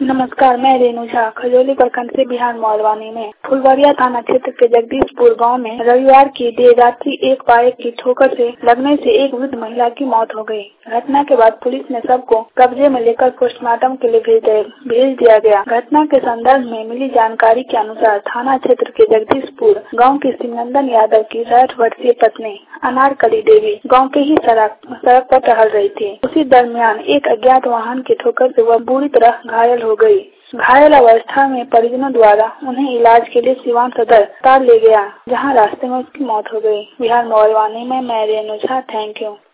नमस्कार, मैं रेणु झा खजौली प्रखंड से बिहार मोहलवानी में फुलवरिया थाना क्षेत्र के जगदीशपुर गांव में रविवार की देर रात्रि एक बाइक की ठोकर से लगने से एक वृद्ध महिला की मौत हो गई। घटना के बाद पुलिस ने शव को कब्जे में लेकर पोस्टमार्टम के लिए भेज दिया गया। घटना के संदर्भ में मिली जानकारी के अनुसार थाना क्षेत्र के जगदीशपुर गाँव की शिवनंदन यादव की 60 वर्षीय पत्नी अनारकली देवी गाँव के ही सड़क पर टहल रही थी। उसी दरमियान एक अज्ञात वाहन की ठोकर से वह बुरी तरह घायल हो गई। घायल अवस्था में परिजनों द्वारा उन्हें इलाज के लिए सिवान सदर अस्पताल ले गया, जहां रास्ते में उसकी मौत हो गई। बिहार मोहलवानी में मैं रेणु झा। Thank you.